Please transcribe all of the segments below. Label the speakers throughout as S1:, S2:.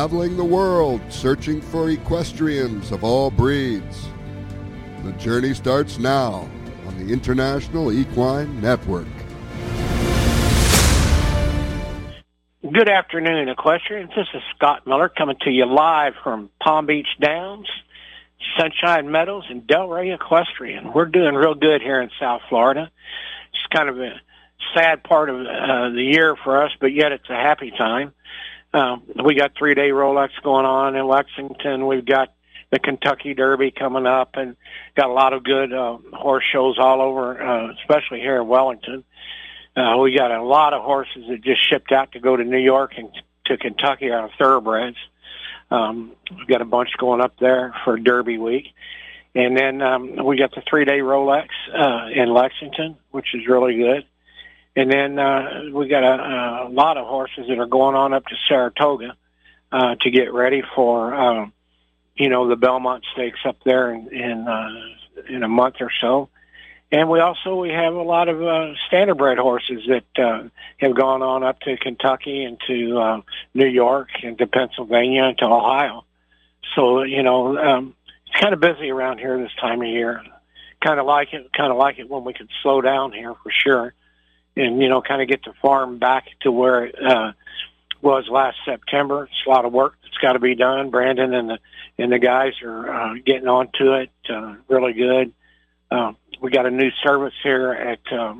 S1: traveling the world searching for equestrians of all breeds. The journey starts now on the International Equine Network.
S2: Good afternoon, equestrians. This is Scott Miller coming to you live from Palm Beach Downs, Sunshine Meadows, and Delray Equestrian. We're doing real good here in South Florida. It's kind of a sad part of the year for us, but yet it's a happy time. We got 3-day Rolex going on in Lexington. We've got the Kentucky Derby coming up, and got a lot of good horse shows all over, especially here in Wellington. We got a lot of horses that just shipped out to go to New York and to Kentucky on thoroughbreds. We've got a bunch going up there for Derby week. And then we got the 3-day Rolex in Lexington, which is really good. And then we got a lot of horses that are going on up to Saratoga to get ready for, the Belmont Stakes up there in a month or so. And we have a lot of standardbred horses that have gone on up to Kentucky and to New York and to Pennsylvania and to Ohio. So, it's kind of busy around here this time of year. Kind of like it when we could slow down here for sure. And, kind of get the farm back to where it was last September. It's a lot of work that's got to be done. Brandon and the guys are getting on to it really good. We got a new service here at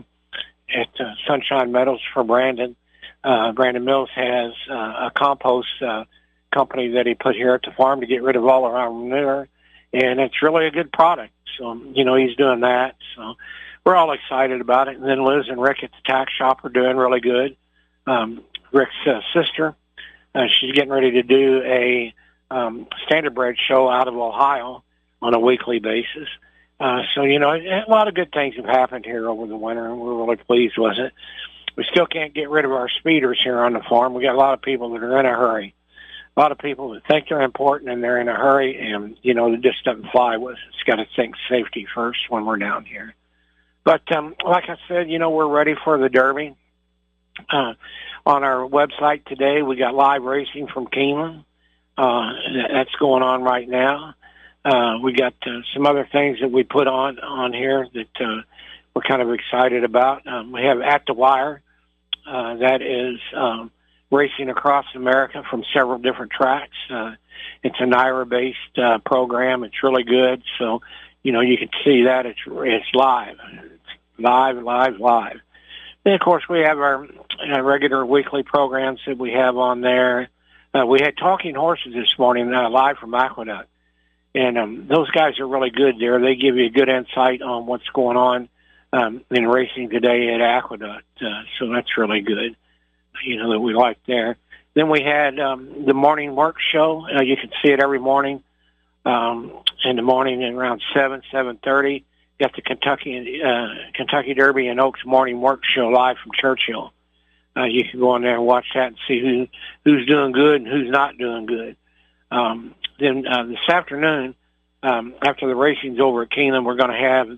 S2: Sunshine Meadows for Brandon. Brandon Mills has a compost company that he put here at the farm to get rid of all of our manure, and it's really a good product. So, he's doing that. So we're all excited about it. And then Liz and Rick at the tack shop are doing really good. Rick's sister, she's getting ready to do a standardbred show out of Ohio on a weekly basis. So, a lot of good things have happened here over the winter, and we're really pleased with it. We still can't get rid of our speeders here on the farm. We got a lot of people that are in a hurry. A lot of people that think they're important and they're in a hurry, and, it just doesn't fly with us. It's got to think safety first when we're down here. But like I said, we're ready for the Derby. On our website today, we got live racing from Keeneland. That's going on right now. We got some other things that we put on here that we're kind of excited about. We have At the Wire. That is racing across America from several different tracks. It's an NYRA-based program. It's really good. So, you can see that it's live. It's live. Then, of course, we have our regular weekly programs that we have on there. We had Talking Horses this morning live from Aqueduct. And those guys are really good there. They give you a good insight on what's going on in racing today at Aqueduct. So that's really good, that we like there. Then we had the Morning Work Show. You can see it every morning in the morning at around 7:30. You got the Kentucky Derby and Oaks Morning Work Show live from Churchill. You can go on there and watch that and see who's doing good and who's not doing good. Then this afternoon, after the racing's over at Keeneland, we're going to have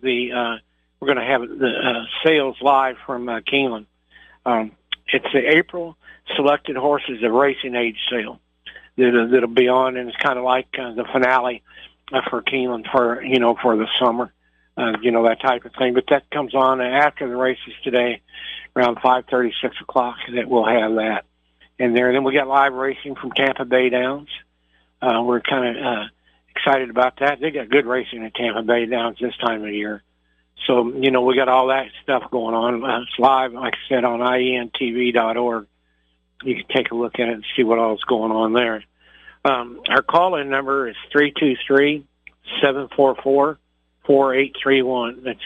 S2: the sales live from Keeneland. It's the April Selected Horses of Racing Age sale that'll be on, and it's kind of like the finale for Keeneland for the summer, that type of thing. But that comes on after the races today, around 5:30, 6 o'clock. That we'll have that in there. Then we got live racing from Tampa Bay Downs. We're kind of excited about that. They got good racing at Tampa Bay Downs this time of year. So, we got all that stuff going on. It's live, like I said, on IENTV.org. You can take a look at it and see what all is going on there. Our call-in number is 323-744-4831. That's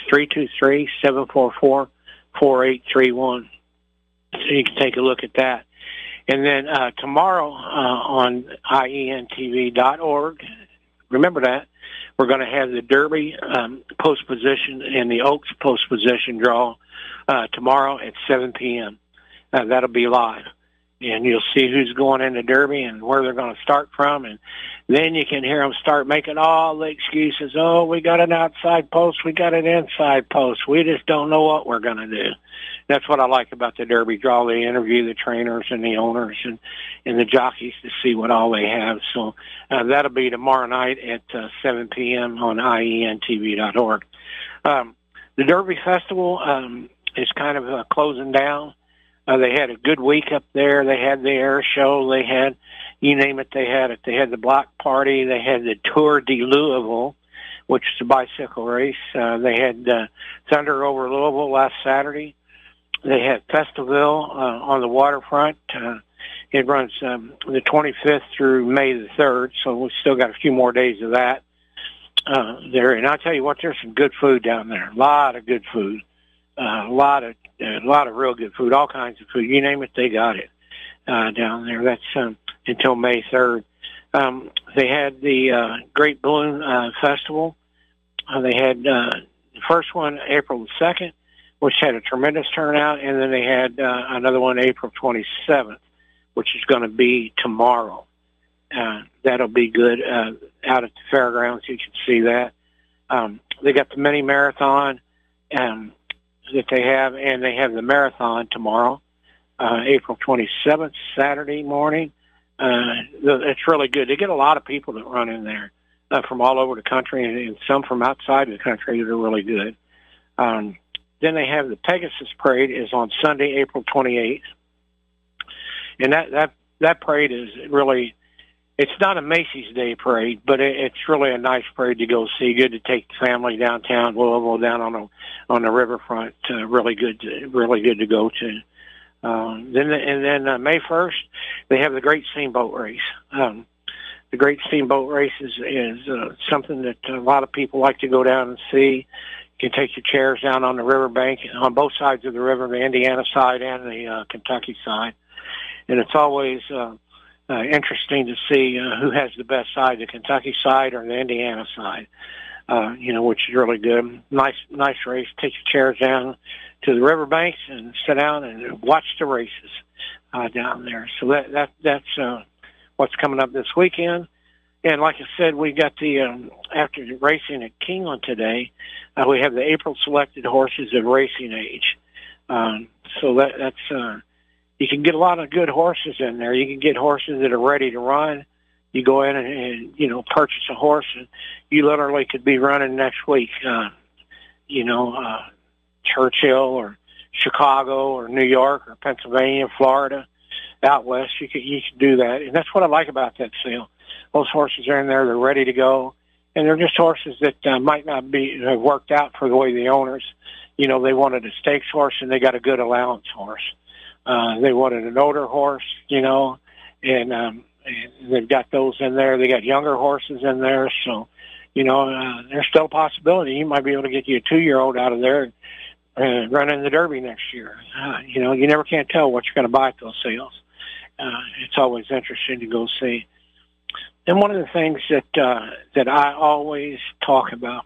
S2: 323-744-4831. So you can take a look at that. And then tomorrow on IENTV.org, remember that, we're going to have the Derby post position and the Oaks post position draw tomorrow at 7 p.m. That'll be live. and you'll see who's going in the Derby and where they're going to start from, and then you can hear them start making all the excuses. Oh, we got an outside post, we got an inside post. We just don't know what we're going to do. That's what I like about the Derby draw. They interview the trainers and the owners and the jockeys to see what all they have. So that'll be tomorrow night at 7 p.m. on ientv.org. The Derby Festival is kind of closing down. They had a good week up there. They had the air show. They had, you name it, they had it. They had the block party. They had the Tour de Louisville, which is a bicycle race. They had Thunder over Louisville last Saturday. They had Festiville on the waterfront. It runs the 25th through May the 3rd, so we've still got a few more days of that there. And I'll tell you what, there's some good food down there. A lot of good food. A lot of real good food, all kinds of food. You name it, they got it down there. That's until May 3rd. They had the Great Balloon Festival. They had the first one April the 2nd, which had a tremendous turnout, and then they had another one April 27th, which is going to be tomorrow. That'll be good out at the fairgrounds. You can see that. They got the mini marathon that they have, and they have the marathon tomorrow, April 27th, Saturday morning. It's really good. They get a lot of people that run in there from all over the country, and some from outside of the country that are really good. Then they have the Pegasus Parade is on Sunday, April 28th. And that parade is really, it's not a Macy's Day parade, but it's really a nice parade to go see. Good to take the family downtown Louisville, down on the riverfront. Really good to go to. Then May 1st, they have the Great Steamboat Race. The Great Steamboat Race is something that a lot of people like to go down and see. You can take your chairs down on the riverbank on both sides of the river, the Indiana side and the Kentucky side. And it's always interesting to see who has the best side, the Kentucky side or the Indiana side, which is really good. Nice race. Take your chairs down to the riverbanks and sit down and watch the races down there. So that's what's coming up this weekend. And like I said, we got the after the racing at Keeneland today, we have the April selected horses of racing age. So that's you can get a lot of good horses in there. You can get horses that are ready to run. You go in and purchase a horse, and you literally could be running next week. Churchill or Chicago or New York or Pennsylvania, Florida, out west. You could do that, and that's what I like about that sale. Those horses are in there; they're ready to go, and they're just horses that might not have worked out for the way the owners. They wanted a stakes horse, and they got a good allowance horse. They wanted an older horse, and they've got those in there. They got younger horses in there, so there's still a possibility you might be able to get you a 2-year-old out of there and run in the Derby next year. You never can't tell what you're going to buy at those sales. It's always interesting to go see. And one of the things that I always talk about,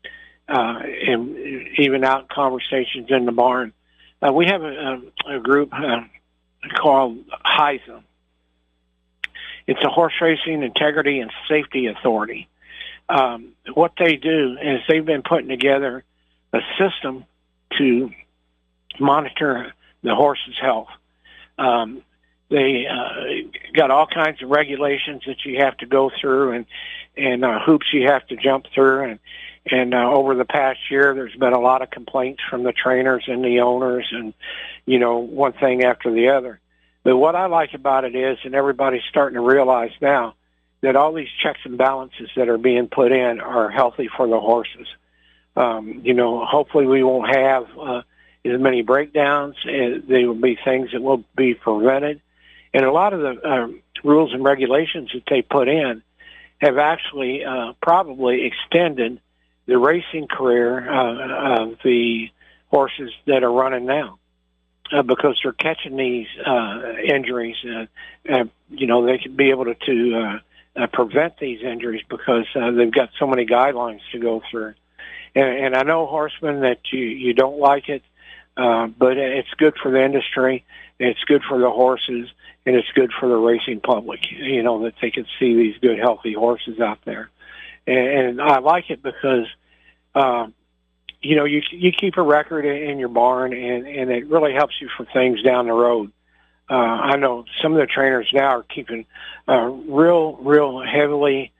S2: and even out in conversations in the barn, we have a group called HISA. It's a Horse Racing Integrity and Safety Authority. What they do is they've been putting together a system to monitor the horse's health. They got all kinds of regulations that you have to go through and hoops you have to jump through. And over the past year, there's been a lot of complaints from the trainers and the owners and, one thing after the other. But what I like about it is, and everybody's starting to realize now, that all these checks and balances that are being put in are healthy for the horses. Hopefully we won't have as many breakdowns. There will be things that will be prevented. And a lot of the rules and regulations that they put in have actually probably extended the racing career of the horses that are running now because they're catching these injuries. They could be able to prevent these injuries because they've got so many guidelines to go through. And I know, horsemen, that you don't like it. But it's good for the industry, it's good for the horses, and it's good for the racing public, that they can see these good, healthy horses out there. And I like it because, you keep a record in your barn, and it really helps you for things down the road. I know some of the trainers now are keeping real heavily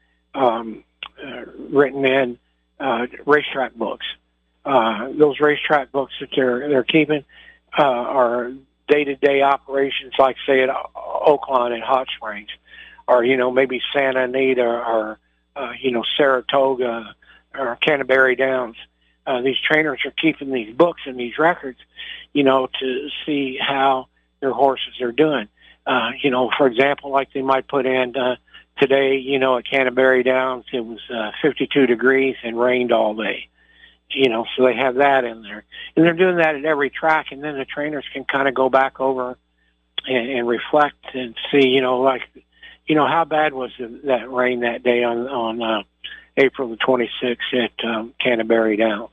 S2: written in racetrack books. Those racetrack books that they're keeping are day-to-day operations, like say at Oaklawn and Hot Springs, or maybe Santa Anita, or Saratoga, or Canterbury Downs. These trainers are keeping these books and these records, to see how their horses are doing. For example, like they might put in today, at Canterbury Downs, it was 52 degrees and rained all day. So they have that in there. And they're doing that at every track, and then the trainers can kind of go back over and reflect and see, how bad was that rain that day on April the 26th at Canterbury Downs,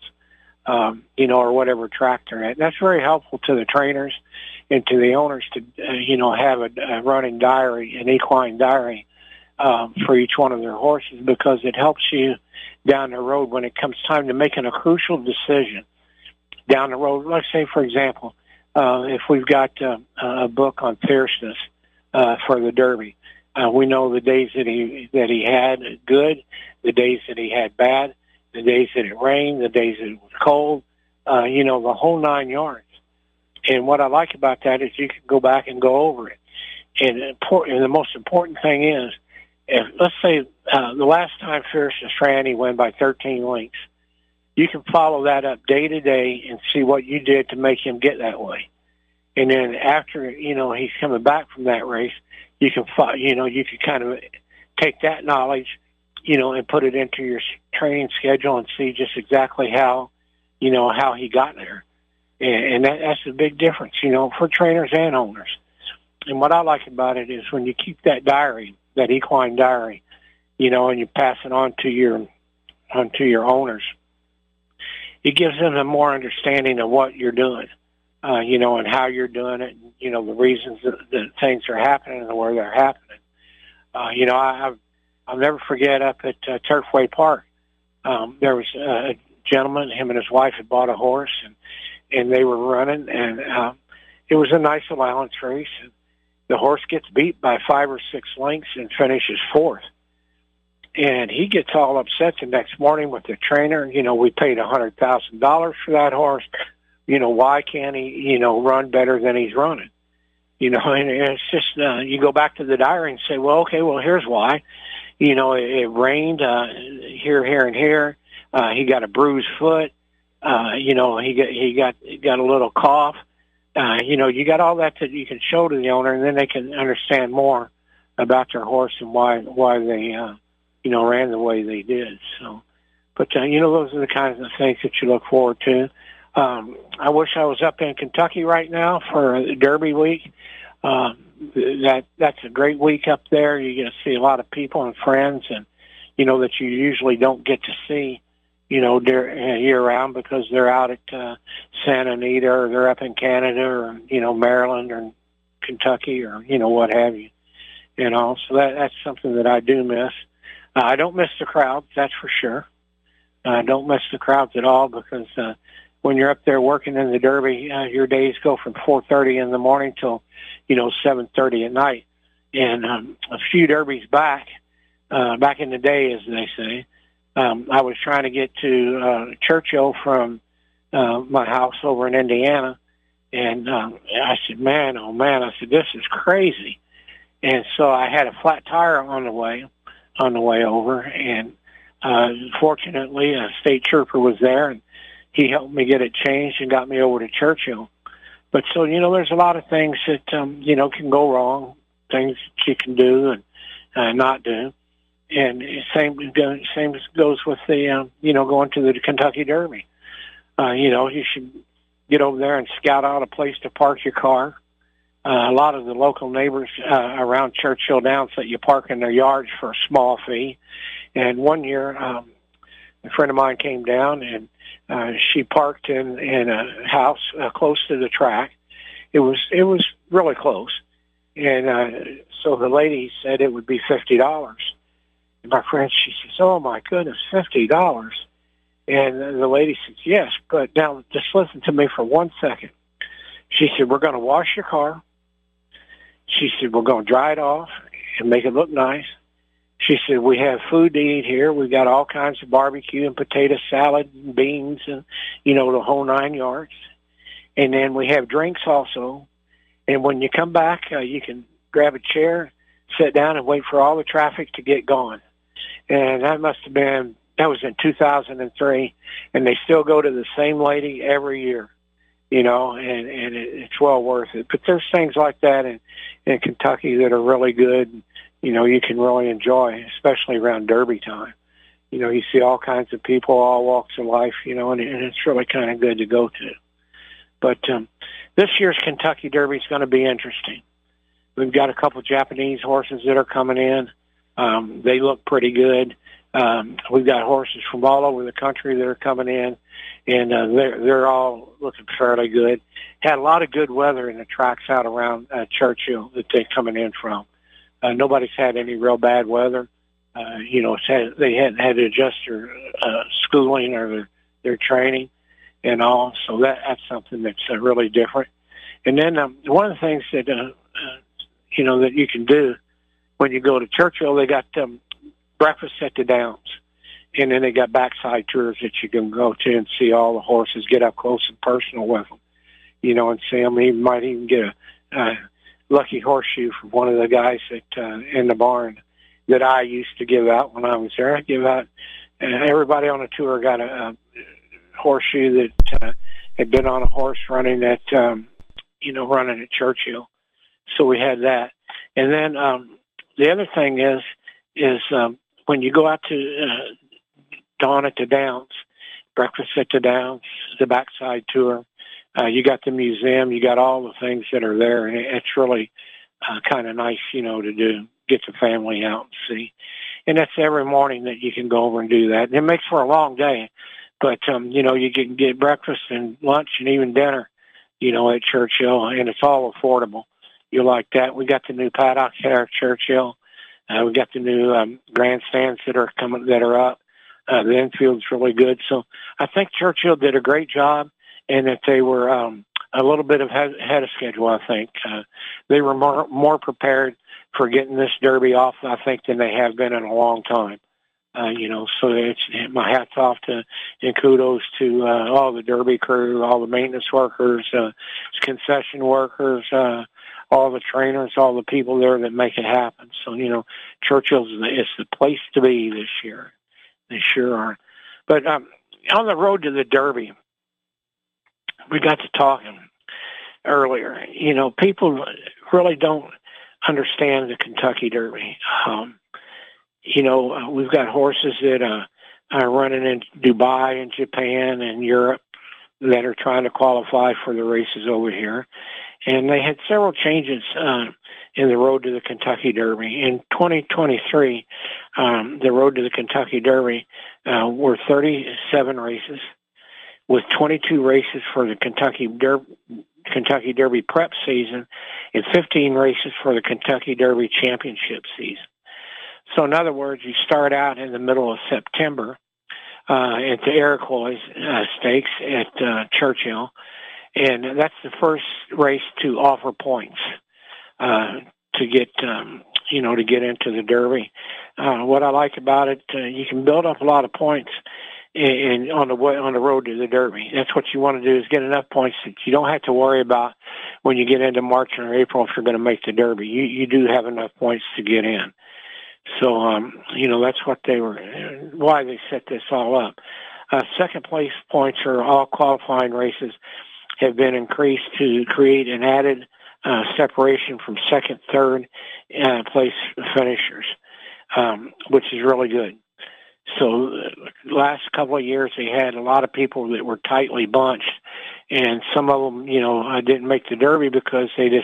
S2: or whatever track they're at. That's very helpful to the trainers and to the owners to, have a running diary, an equine diary for each one of their horses, because it helps you down the road when it comes time to making a crucial decision down the road. Let's say, for example, if we've got a book on fierceness for the Derby, we know the days that he had good, the days that he had bad, the days that it rained, the days that it was cold, the whole 9 yards. And what I like about that is you can go back and go over it. And the most important thing is, let's say the last time Fierceness ran, he won by 13 lengths. You can follow that up day to day and see what you did to make him get that way. And then after, he's coming back from that race, you can kind of take that knowledge, and put it into your training schedule and see just exactly how he got there. And that's a big difference, for trainers and owners. And what I like about it is when you keep that diary, that equine diary, and you pass it on to your owners, it gives them a more understanding of what you're doing, and how you're doing it, and, the reasons that things are happening and where they're happening. I'll never forget up at Turfway Park, there was a gentleman, him and his wife had bought a horse, and they were running, and it was a nice allowance race. And the horse gets beat by 5 or 6 lengths and finishes 4th. And he gets all upset the next morning with the trainer. We paid $100,000 for that horse. Why can't he, run better than he's running? And it's just, you go back to the diary and say, well, okay, well, here's why. It rained here, and here. He got a bruised foot. He got a little cough. You got all that you can show to the owner, and then they can understand more about their horse and why they, ran the way they did. So, but, those are the kinds of things that you look forward to. I wish I was up in Kentucky right now for Derby week. That's a great week up there. You get to see a lot of people and friends, and, that you usually don't get to see, year round, because they're out at Santa Anita, or they're up in Canada, or, Maryland, or Kentucky, or, what have you. So that's something that I do miss. I don't miss the crowds, that's for sure. I don't miss the crowds at all, because when you're up there working in the Derby, your days go from 4:30 in the morning till, 7:30 at night. And a few Derbies back in the day, as they say, I was trying to get to Churchill from my house over in Indiana, and I said, man, oh man, I said, this is crazy. And so I had a flat tire on the way over, and fortunately a state trooper was there, and he helped me get it changed and got me over to Churchill. But so, there's a lot of things that, can go wrong, things that you can do and not do. And same goes with the, going to the Kentucky Derby. You should get over there and scout out a place to park your car. A lot of the local neighbors around Churchill Downs let you park in their yards for a small fee. And one year, a friend of mine came down, and She parked in a house close to the track. It was really close, and so the lady said it would be $50. And my friend, she says, "Oh my goodness, $50!" And the lady says, "Yes, but now just listen to me for 1 second." She said, "We're going to wash your car." She said, "We're going to dry it off and make it look nice." She said, "We have food to eat here. We've got all kinds of barbecue and potato salad and beans and, the whole 9 yards. And then we have drinks also. And when you come back, you can grab a chair, sit down, and wait for all the traffic to get gone." And that was in 2003. And they still go to the same lady every year, and it's well worth it. But there's things like that in Kentucky that are really good. You can really enjoy, especially around Derby time. You see all kinds of people, all walks of life, and it's really kind of good to go to. But this year's Kentucky Derby is going to be interesting. We've got a couple Japanese horses that are coming in. They look pretty good. We've got horses from all over the country that are coming in, and they're all looking fairly good. Had a lot of good weather in the tracks out around Churchill that they're coming in from. Nobody's had any real bad weather. They hadn't had to adjust their schooling or their training and all, so that's something that's really different. And then one of the things that that you can do when you go to Churchill, they got breakfast at the Downs, and then they got backside tours that you can go to and see all the horses, get up close and personal with them, and see them. You might even get a lucky horseshoe from one of the guys that in the barn that I used to give out when I was there. I give out, everybody on the tour got a horseshoe that had been on a horse running at running at Churchill. So we had that. And then the other thing is when you go out to dawn at the Downs, breakfast at the Downs, the backside tour, you got the museum, you got all the things that are there, and it's really kind of nice, to do, get the family out and see. And that's every morning that you can go over and do that. And it makes for a long day, but, you can get breakfast and lunch and even dinner, at Churchill, and it's all affordable. You like that. We got the new paddock here at Churchill. We got the new grandstands that are up. The infield's really good. So I think Churchill did a great job, and that they were a little bit ahead of schedule, I think. They were more prepared for getting this Derby off, I think, than they have been in a long time. So it's my hat's off to and kudos to all the Derby crew, all the maintenance workers, concession workers, all the trainers, all the people there that make it happen. So, Churchill's is the place to be this year. They sure are. But on the road to the Derby, we got to talking earlier. People really don't understand the Kentucky Derby. We've got horses that are running in Dubai and Japan and Europe that are trying to qualify for the races over here. And they had several changes in the road to the Kentucky Derby. In 2023, the road to the Kentucky Derby were 37 races, with 22 races for the Kentucky Derby prep season and 15 races for the Kentucky Derby championship season. So in other words, you start out in the middle of September at the Iroquois Stakes at Churchill, and that's the first race to offer points to get to get into the Derby. What I like about it, you can build up a lot of points on the road to the Derby. That's what you want to do, is get enough points that you don't have to worry about when you get into March or April if you're going to make the Derby. You do have enough points to get in. So, that's why they set this all up. Second place points for all qualifying races have been increased to create an added separation from second, third place finishers, which is really good. So the last couple of years, they had a lot of people that were tightly bunched, and some of them, didn't make the Derby because they just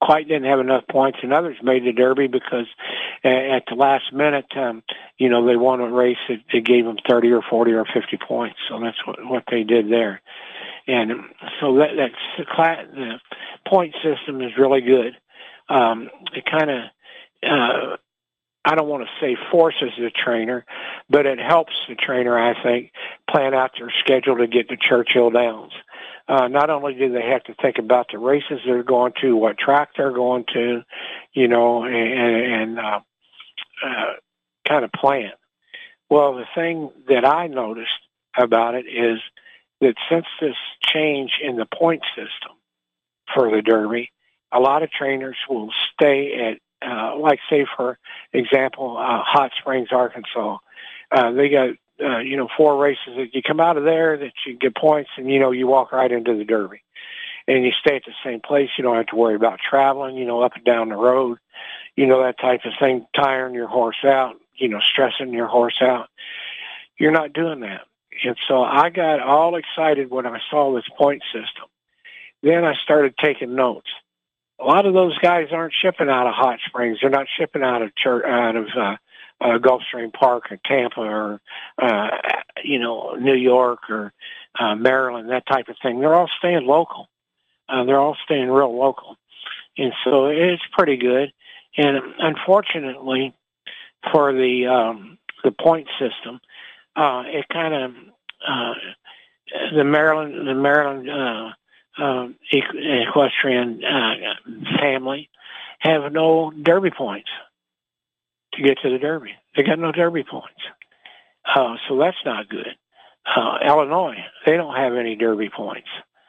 S2: quite didn't have enough points, and others made the Derby because at the last minute, they won a race that gave them 30 or 40 or 50 points. So that's what they did there. And so that's the point system is really good. It kind of, I don't want to say forces the trainer, but it helps the trainer, I think, plan out their schedule to get to Churchill Downs. Not only do they have to think about the races they're going to, what track they're going to, and kind of plan. Well, the thing that I noticed about it is that since this change in the point system for the Derby, a lot of trainers will stay at, like say for example, Hot Springs, Arkansas. They got, 4 races that you come out of there that you get points and, you walk right into the Derby. And you stay at the same place. You don't have to worry about traveling, up and down the road, that type of thing, tiring your horse out, stressing your horse out. You're not doing that. And so I got all excited when I saw this point system. Then I started taking notes. A lot of those guys aren't shipping out of Hot Springs. They're not shipping out of Gulfstream Park or Tampa or, New York or Maryland, that type of thing. They're all staying local. They're all staying real local. And so it's pretty good. And unfortunately for the point system, it kind of, the Maryland equestrian family have no Derby points to get to the Derby. They got no Derby points. So that's not good. Illinois, they don't have any Derby points.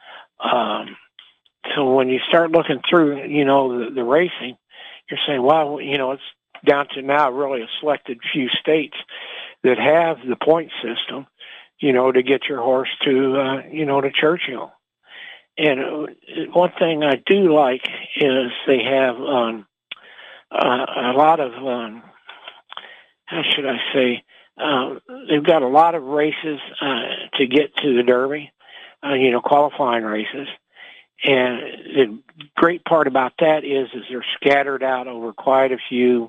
S2: So when you start looking through, the racing, you're saying, wow, it's down to now really a selected few states that have the point system, to get your horse to, to Churchill. And one thing I do like is they have a lot of, how should I say, they've got a lot of races to get to the Derby, qualifying races. And the great part about that is they're scattered out over quite a few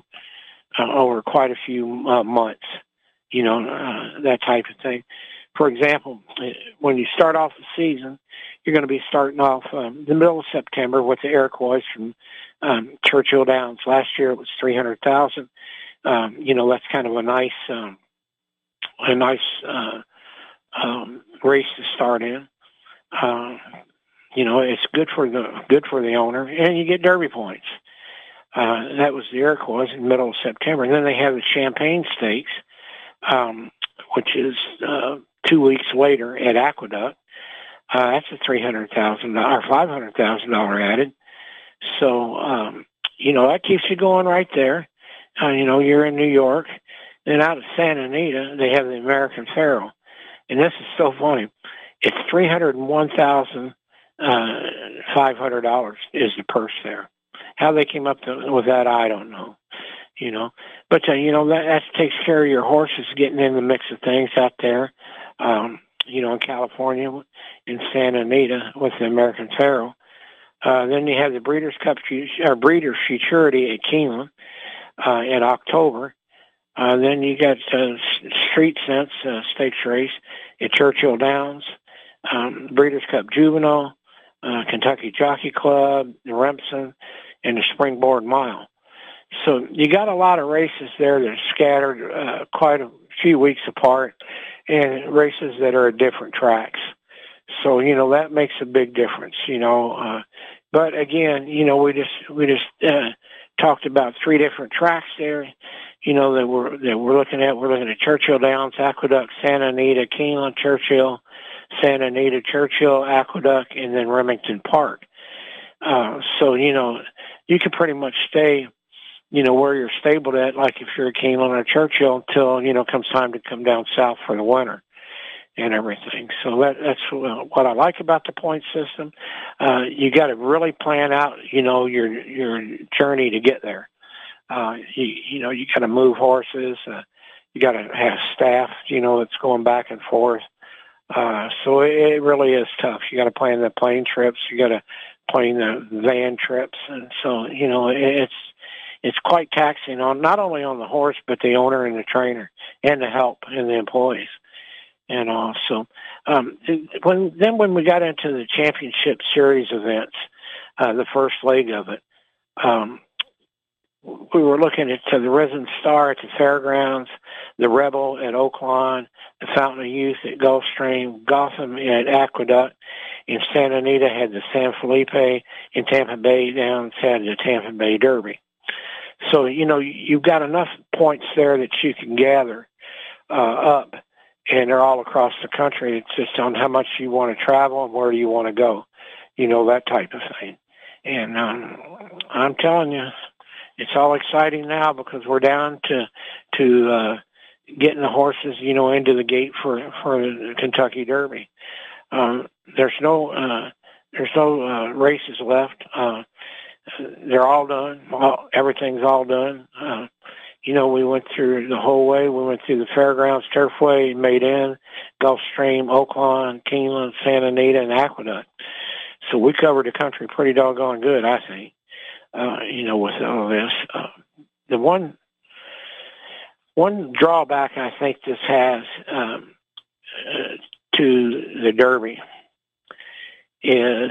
S2: months, that type of thing. For example, when you start off the season, you're going to be starting off the middle of September with the Iroquois from Churchill Downs. Last year it was 300,000. That's kind of a nice race to start in. It's good for the owner, and you get Derby points. That was the Iroquois in the middle of September. And then they have the Champagne Stakes, which is 2 weeks later at Aqueduct. That's a $300,000 or $500,000 added. So, that keeps you going right there. You're in New York. Then out of Santa Anita, they have the American Pharoah. And this is so funny. It's $301,500 is the purse there. How they came up with that, I don't know. But that takes care of your horses getting in the mix of things out there. In California, in Santa Anita with the American Pharoah. Then you have the Breeders' Cup or Breeders' Futurity at Keeneland in October. Then you got Street Sense stakes race at Churchill Downs, Breeders' Cup Juvenile, Kentucky Jockey Club, the Remsen, and the Springboard Mile. So you got a lot of races there that are scattered quite a few weeks apart, and races that are at different tracks. So, that makes a big difference, but again, we just talked about 3 different tracks there, that we're looking at. We're looking at Churchill Downs, Aqueduct, Santa Anita, Keeneland, Churchill, Santa Anita, Churchill, Aqueduct, and then Remington Park. So, you can pretty much stay, where you're stabled at, like if you're at Keeneland or Churchill until, comes time to come down south for the winter and everything. So that's what I like about the point system. You got to really plan out, your journey to get there. You got to move horses. You got to have staff, that's going back and forth. So it really is tough. You got to plan the plane trips. You got to playing the van trips, and so it's quite taxing on not only on the horse but the owner and the trainer and the help and the employees. And also, when we got into the championship series events, the first leg of it, we were looking at the Risen Star at the fairgrounds, the Rebel at Oaklawn, the Fountain of Youth at Gulfstream, Gotham at Aqueduct, and Santa Anita had the San Felipe, and Tampa Bay Downs had the Tampa Bay Derby. So, you've got enough points there that you can gather up, and they're all across the country. It's just on how much you want to travel and where do you want to go, that type of thing. And I'm telling you, it's all exciting now because we're down to getting the horses, into the gate for the Kentucky Derby. There's no races left. They're all done. Everything's all done. We went through the whole way. We went through the Fairgrounds, Turfway, Maiden, Gulfstream, Oaklawn, Keeneland, Santa Anita, and Aqueduct. So we covered the country pretty doggone good, I think. With all this, the one drawback I think this has to the Derby is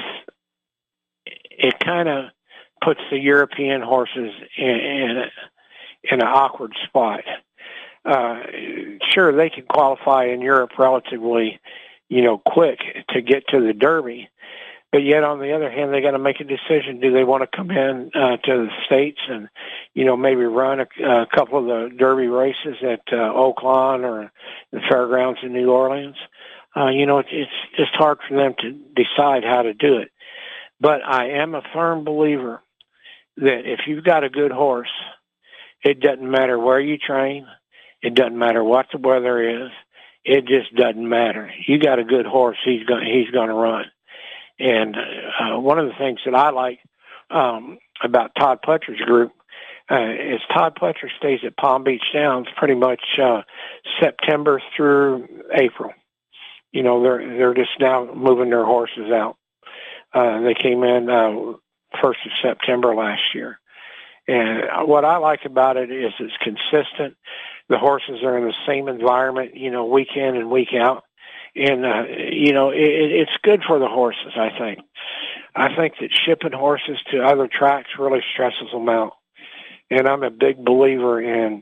S2: it kind of puts the European horses in an awkward spot. Sure, they can qualify in Europe relatively, quick to get to the Derby. But yet, on the other hand, they got to make a decision. Do they want to come in to the States and, maybe run a couple of the Derby races at Oaklawn or the Fairgrounds in New Orleans? It's just hard for them to decide how to do it. But I am a firm believer that if you've got a good horse, it doesn't matter where you train. It doesn't matter what the weather is. It just doesn't matter. You got a good horse, he's going to run. And one of the things that I like about Todd Pletcher's group is Todd Pletcher stays at Palm Beach Downs pretty much September through April. They're just now moving their horses out. They came in 1st of September last year. And what I like about it is it's consistent. The horses are in the same environment, week in and week out. And, it's good for the horses, I think. I think that shipping horses to other tracks really stresses them out. And I'm a big believer in,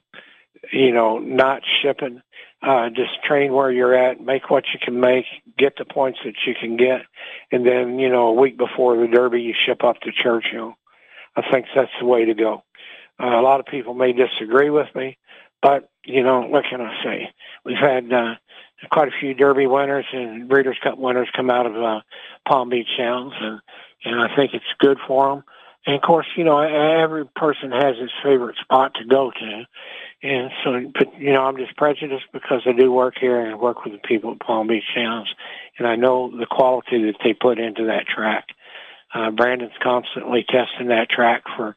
S2: not shipping. Just train where you're at, make what you can make, get the points that you can get. And then, a week before the Derby, you ship up to Churchill. I think that's the way to go. A lot of people may disagree with me, but, what can I say? We've had quite a few Derby winners and Breeders' Cup winners come out of Palm Beach Downs, and I think it's good for them. And, of course, every person has his favorite spot to go to. And so, but, I'm just prejudiced because I do work here and work with the people at Palm Beach Downs, and I know the quality that they put into that track. Brandon's constantly testing that track for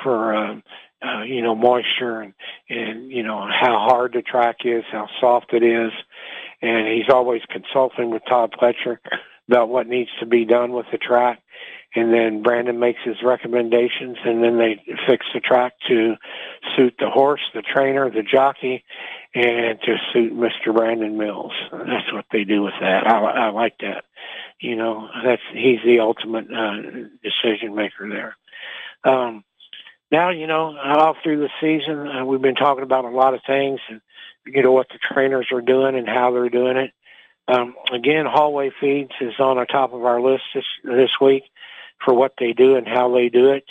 S2: moisture and how hard the track is, how soft it is. And he's always consulting with Todd Pletcher about what needs to be done with the track. And then Brandon makes his recommendations, and then they fix the track to suit the horse, the trainer, the jockey, and to suit Mr. Brandon Mills. That's what they do with that. I like that. He's the ultimate decision maker there. Now, all through the season, we've been talking about a lot of things and, what the trainers are doing and how they're doing it. Again, Hallway Feeds is on the top of our list this week for what they do and how they do it.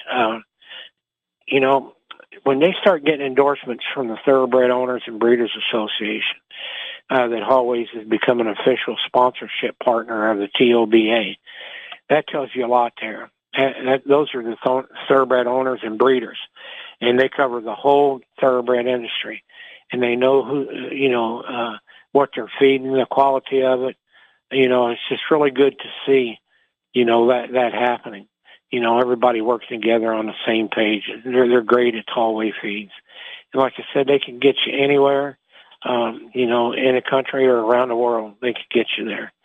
S2: When they start getting endorsements from the Thoroughbred Owners and Breeders Association, that Hallways has become an official sponsorship partner of the TOBA, that tells you a lot there. Those are the Thoroughbred Owners and Breeders, and they cover the whole thoroughbred industry. And they know what they're feeding, the quality of it. It's just really good to see, that happening. Everybody works together on the same page. They're great at Hallway Feeds. And like I said, they can get you anywhere, in a country or around the world. They can get you there.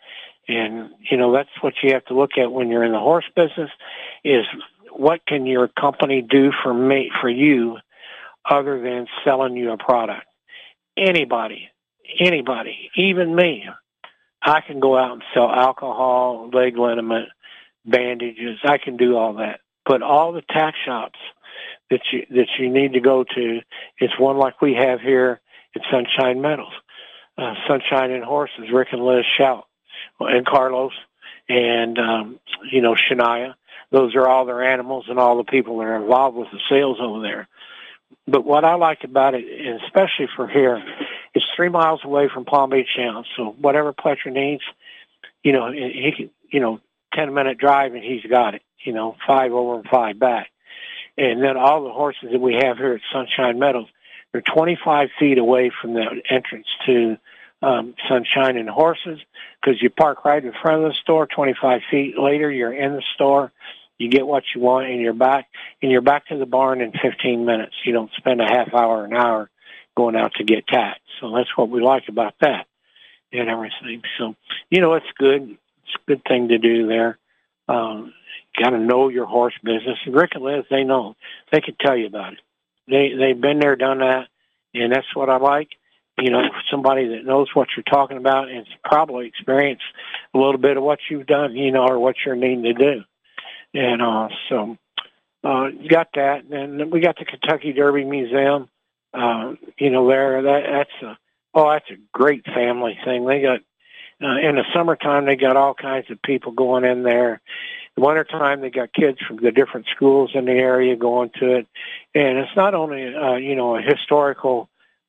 S2: And, that's what you have to look at when you're in the horse business is what can your company do for you other than selling you a product? Anybody, even me, I can go out and sell alcohol, leg liniment, bandages. I can do all that. But all the tack shops that you need to go to, it's one like we have here at Sunshine Metals. Sunshine and Horses, Rick and Liz Shout, and Carlos, and, Shania. Those are all their animals and all the people that are involved with the sales over there. But what I like about it, and especially for here, it's 3 miles away from Palm Beach Town. So whatever Pletcher needs, he can, 10-minute drive and he's got it, 5 over and 5 back. And then all the horses that we have here at Sunshine Metals, they're 25 feet away from the entrance to Sunshine and Horses, because you park right in front of the store. 25 feet later, you're in the store. You get what you want, and you're back to the barn in 15 minutes. You don't spend a half hour, an hour going out to get tacked. So that's what we like about that and everything. So, it's good. It's a good thing to do there. Got to know your horse business. Rick and Liz, they know. They can tell you about it. They've been there, done that, and that's what I like. Somebody that knows what you're talking about and probably experienced a little bit of what you've done, or what you're needing to do. And so you got that. And we got the Kentucky Derby Museum, there. That's a great family thing. They got, in the summertime, they got all kinds of people going in there. In the wintertime, they got kids from the different schools in the area going to it. And it's not only, a historical,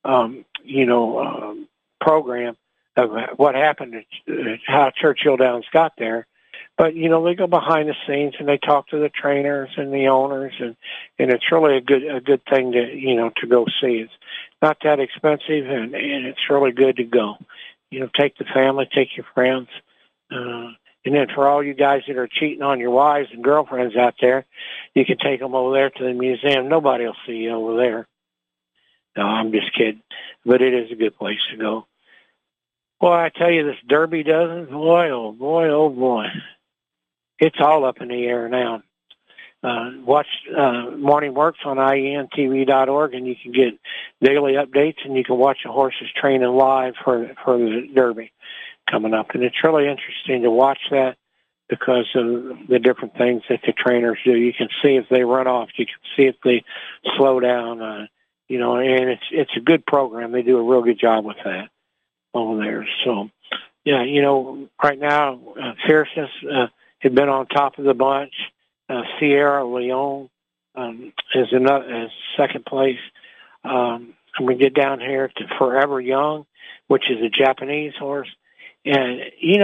S2: program of what happened, how Churchill Downs got there. But, they go behind the scenes and they talk to the trainers and the owners, and it's really a good thing to go see. It's not that expensive, and it's really good to go. Take the family, take your friends. And then for all you guys that are cheating on your wives and girlfriends out there, you can take them over there to the museum. Nobody will see you over there. No, I'm just kidding. But it is a good place to go. Well, I tell you, this Derby doesn't. Boy, oh boy, oh boy. It's all up in the air now. Watch Morning Works on IENTV.org, and you can get daily updates, and you can watch the horses training live for the Derby coming up. And it's really interesting to watch that because of the different things that the trainers do. You can see if they run off. You can see if they slow down, and it's a good program. They do a real good job with that over there. So, yeah, right now, Fierceness had been on top of the bunch. Sierra Leone is second place. And we get down here to Forever Young, which is a Japanese horse. And,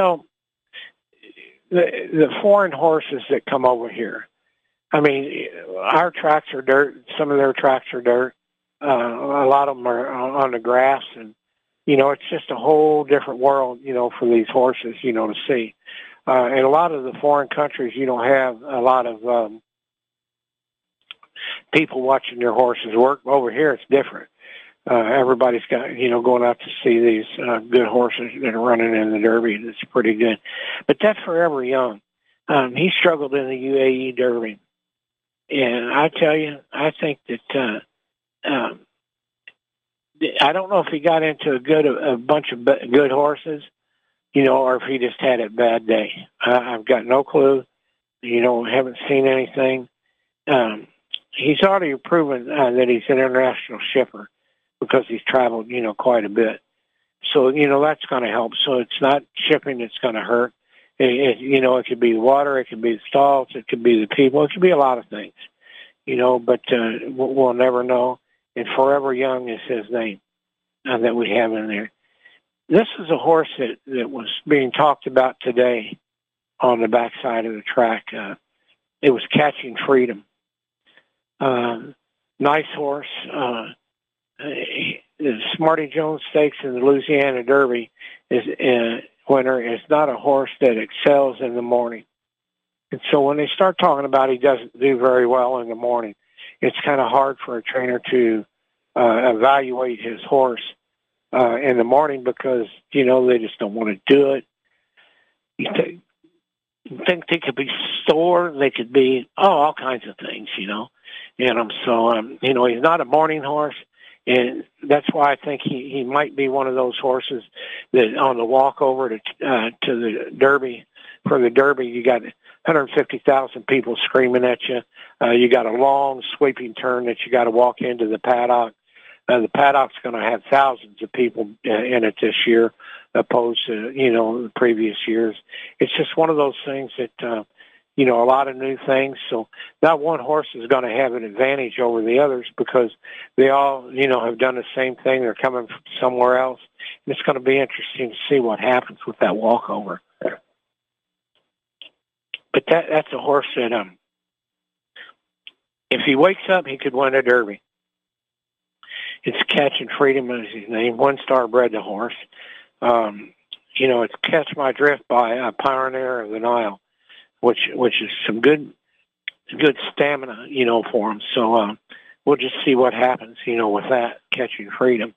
S2: the foreign horses that come over here, our tracks are dirt. Some of their tracks are dirt. A lot of them are on the grass. And, it's just a whole different world, for these horses, to see. In a lot of the foreign countries, you don't have a lot of people watching their horses work. Over here, it's different. Everybody's got, going out to see these good horses that are running in the Derby. It's pretty good. But that's Forever Young. He struggled in the UAE Derby. And I tell you, I think that I don't know if he got into a bunch of good horses, or if he just had a bad day. I've got no clue. Haven't seen anything. He's already proven that he's an international shipper because he's traveled, quite a bit. So, that's going to help. So it's not shipping that's going to hurt. It could be the water, it could be the stalls, it could be the people, it could be a lot of things, but we'll never know. And Forever Young is his name that we have in there. This is a horse that was being talked about today on the backside of the track. It was Catching Freedom. Nice horse. The Smarty Jones Stakes in the Louisiana Derby winner is not a horse that excels in the morning. And so when they start talking about he doesn't do very well in the morning, it's kind of hard for a trainer to evaluate his horse in the morning because, they just don't want to do it. you think they could be sore, they could be all kinds of things, And he's not a morning horse, and that's why I think he might be one of those horses that on the walk over to the Derby. For the Derby, you got 150,000 people screaming at you. You got a long sweeping turn that you got to walk into the paddock. The paddock's going to have thousands of people in it this year, opposed to the previous years. It's just one of those things that a lot of new things. So that one horse is going to have an advantage over the others because they all have done the same thing. They're coming from somewhere else, and it's going to be interesting to see what happens with that walkover. But that's a horse that if he wakes up, he could win a Derby. It's Catching Freedom is his name. 1-star bred the horse. It's Catch My Drift by Pioneer of the Nile, which is some good stamina, for him. So we'll just see what happens, with that Catching Freedom.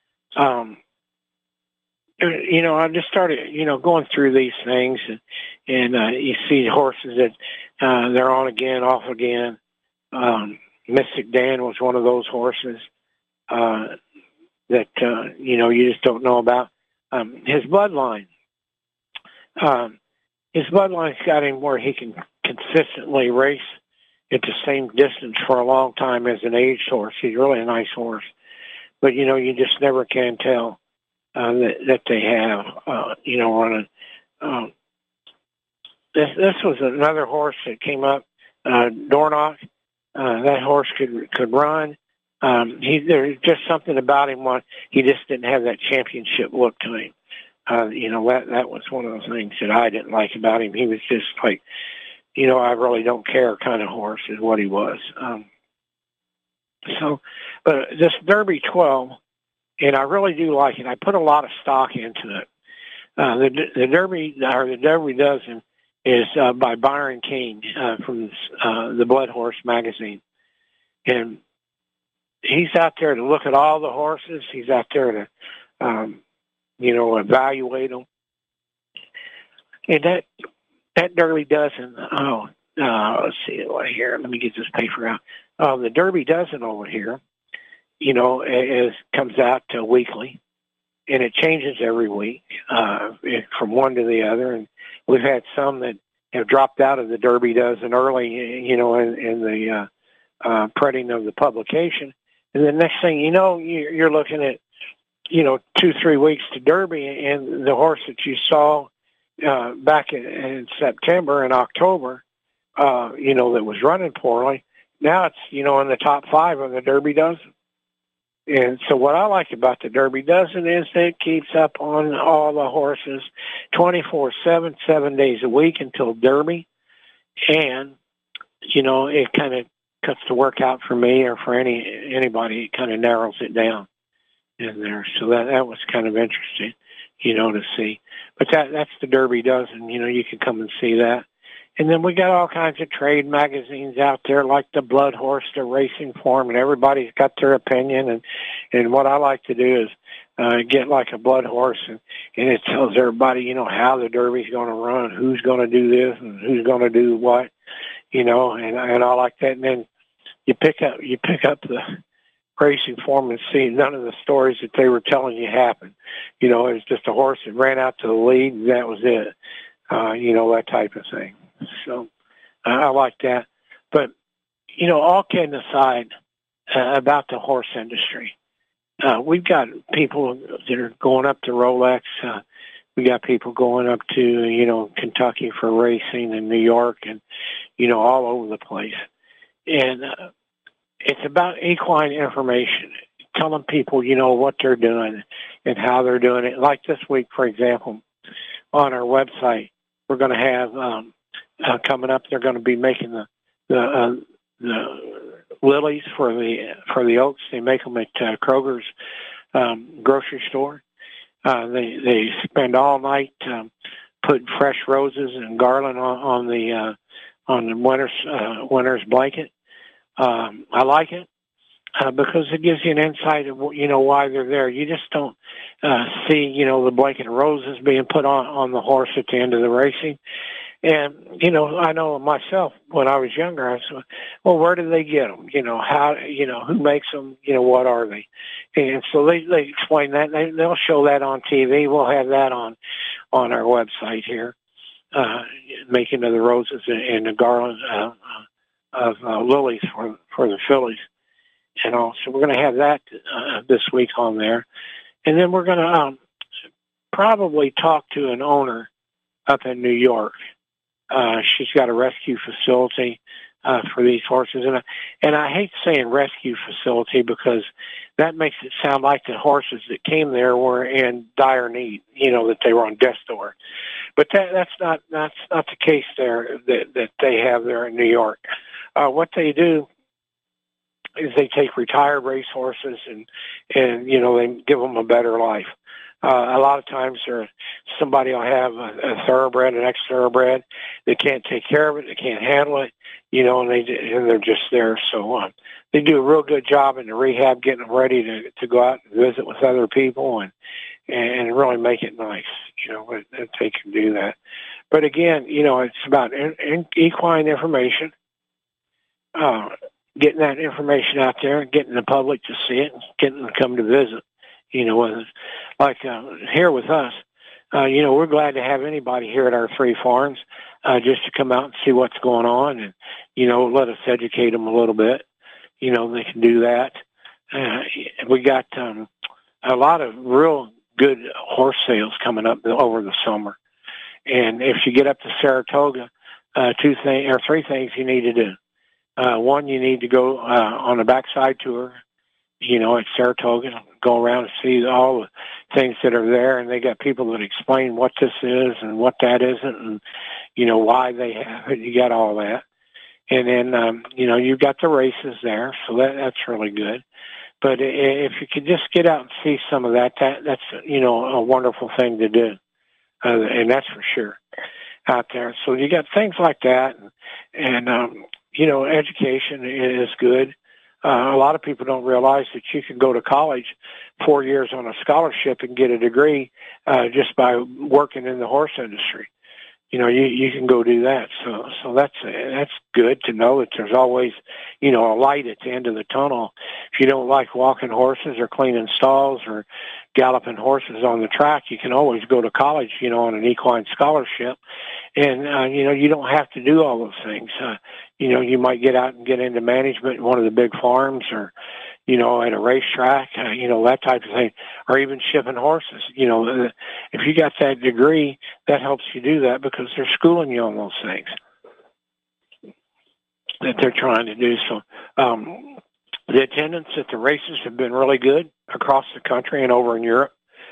S2: I just started, going through these things, and you see horses that they're on again, off again. Mystic Dan was one of those horses that you just don't know about. His bloodline, got him where he can consistently race at the same distance for a long time as an aged horse. He's really a nice horse, but you just never can tell. That they have, running. This was another horse that came up, Dornoch. That horse could run. There's just something about him. He just didn't have that championship look to him. That was one of those things that I didn't like about him. He was just like, I really don't care kind of horse is what he was. But this Derby 12. And I really do like it. I put a lot of stock into it. The Derby Dozen is by Byron King from the Blood Horse magazine, and he's out there to look at all the horses. He's out there to, evaluate them. And that Derby Dozen. Let's see right here. Let me get this paper out. The Derby Dozen over here. Comes out weekly, and it changes every week from one to the other. And we've had some that have dropped out of the Derby Dozen early, in the printing of the publication. And the next thing you're looking at, 2-3 weeks to Derby, and the horse that you saw back in September and October, that was running poorly, now it's, in the top 5 of the Derby Dozen. And so what I like about the Derby Dozen is that it keeps up on all the horses 24/7, 7 days a week until Derby. And, it kind of cuts the work out for me or for anybody. It kind of narrows it down in there. So that was kind of interesting, to see. But that's the Derby Dozen. You can come and see that. And then we got all kinds of trade magazines out there, like the Blood Horse, the Racing Form, and everybody's got their opinion. And what I like to do is get like a Blood Horse, and it tells everybody, how the Derby's going to run, who's going to do this, and who's going to do what, and I like that. And then you pick up the Racing Form and see none of the stories that they were telling you happened. It was just a horse that ran out to the lead, and that was it. That type of thing. So I like that. But, all kidding aside about the horse industry, we've got people that are going up to Rolex. We got people going up to, Kentucky for racing and New York and, all over the place. And it's about equine information, telling people, what they're doing and how they're doing it. Like this week, for example, on our website, we're going to have coming up. They're going to be making the lilies for the oaks. They make them at Kroger's grocery store. They spend all night putting fresh roses and garland on the winter's blanket. I like it. because it gives you an insight of, why they're there. You just don't see, the blanket of roses being put on the horse at the end of the racing. And, I know myself when I was younger, I said, well, where do they get them? How, who makes them? What are they? And so they explain that. They'll show that on TV. We'll have that on our website here, Making of the Roses and the Garland of lilies for the fillies. And so we're going to have that this week on there. And then we're going to probably talk to an owner up in New York. She's got a rescue facility for these horses. And I hate saying rescue facility because that makes it sound like the horses that came there were in dire need, that they were on death's door. But that's not the case there that they have there in New York. What they do is they take retired racehorses and they give them a better life. A lot of times somebody will have a thoroughbred, an ex-thoroughbred. They can't take care of it. They can't handle it, and they're just there. So they do a real good job in the rehab, getting them ready to go out and visit with other people and really make it nice, that they can do that. But again, it's about equine information, getting that information out there, getting the public to see it, and getting them to come to visit. Like here with us, we're glad to have anybody here at our 3 farms just to come out and see what's going on and, let us educate them a little bit. They can do that. We got a lot of real good horse sales coming up over the summer. And if you get up to Saratoga, 3 things you need to do. One, you need to go on a backside tour, at Saratoga, go around and see all the things that are there, and they got people that explain what this is and what that isn't and, why they have it. You got all that. And then, you've got the races there, so that's really good. But if you could just get out and see some of that's, a wonderful thing to do. And that's for sure out there. So you got things like that. And education is good. A lot of people don't realize that you can go to college 4 years on a scholarship and get a degree just by working in the horse industry. You can go do that. So that's good to know that there's always, a light at the end of the tunnel. If you don't like walking horses or cleaning stalls or galloping horses on the track, you can always go to college, on an equine scholarship. And, you don't have to do all those things. You might get out and get into management in one of the big farms or, at a racetrack, that type of thing, or even shipping horses. If you got that degree, that helps you do that because they're schooling you on those things that they're trying to do. So, the attendance at the races have been really good across the country and over in Europe.